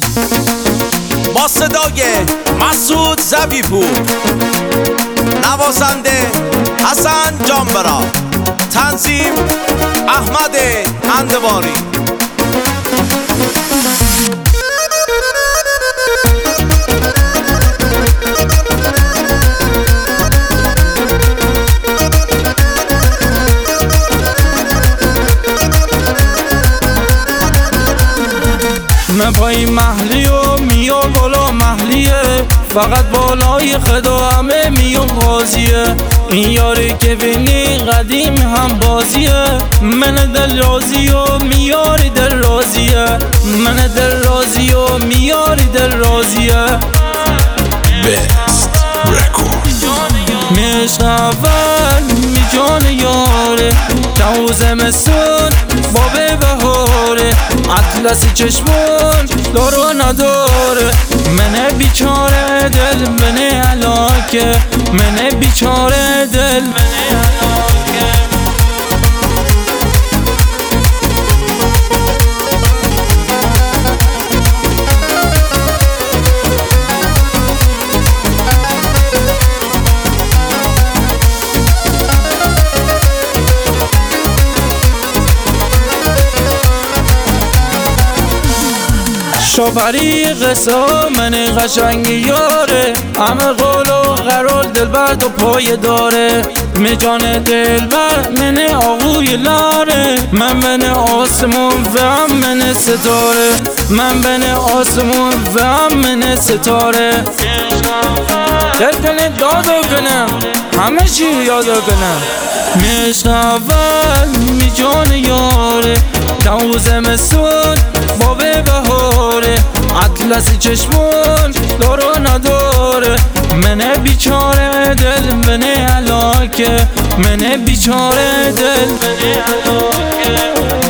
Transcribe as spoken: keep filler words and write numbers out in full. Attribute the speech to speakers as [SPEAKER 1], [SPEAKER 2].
[SPEAKER 1] با صدای مسعود زبیپور، نوازنده حسن جانبرا، تنظیم احمد اندواری.
[SPEAKER 2] من پای محلی و میام بالا محلیه، فقط بالای خدا همه میام قاضیه. این یاری که بینی قدیم هم بازیه، من دل رازی و میاری دل رازیه، من دل رازی و میاری دل رازیه.
[SPEAKER 3] Best Record.
[SPEAKER 2] میش اول می جان یاره، دوزه مسون باب بهاره، اطلسی چشمون دارو نداره. منه بیچاره دل منه علاکه، منه بیچاره دل منه علاکه. شاپری قصه من قشنگ یاره، همه قول و قرار دل برد و پای داره. می جان دل بر من آقوی لاره، من من آسمون و هم من ستاره، من من آسمون و هم من ستاره. دل کنه دادا کنم همه چی یادا کنم. میش اول می جان یاره، دوزه مسون باب بهاره، اطلسی چشمون دارو نداره. منه بیچاره دل منه علاکه، منه بیچاره دل منه علاکه.